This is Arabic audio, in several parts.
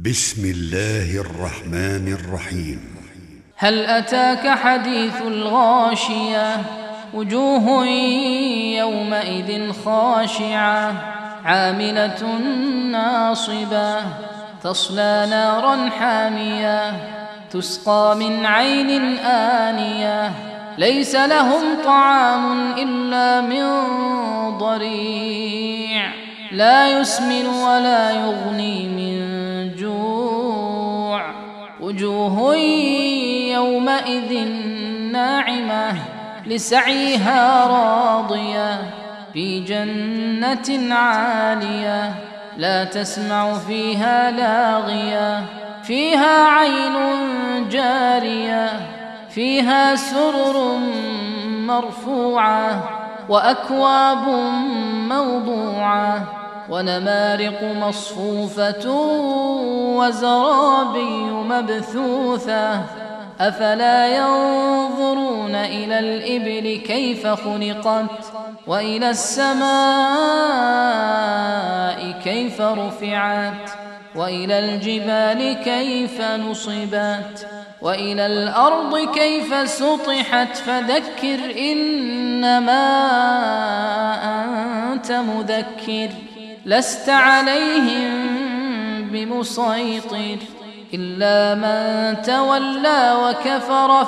بسم الله الرحمن الرحيم. هل أتاك حديث الغاشية؟ وجوه يومئذ خاشعة عاملة ناصبة تصلى نارا حامية تسقى من عين آنية ليس لهم طعام إلا من ضريع لا يسمن ولا يغني من جوع وجوه يومئذ ناعمة لسعيها راضية في جنة عالية لا تسمع فيها لاغية فيها عين جارية فيها سرر مرفوعة وأكواب موضوعة ونمارق مصفوفة وزرابي مبثوثة أفلا ينظرون إلى الإبل كيف خلقت وإلى السماء كيف رفعت وإلى الجبال كيف نصبت وإلى الأرض كيف سطحت فذكر إنما أنت مذكر لست عليهم بمسيطر إلا من تولى وكفر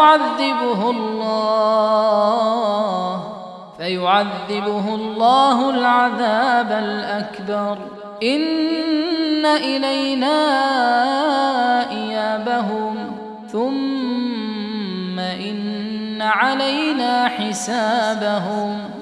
فيعذبه الله العذاب الأكبر إن إلينا إيابهم ثم إن علينا حسابهم.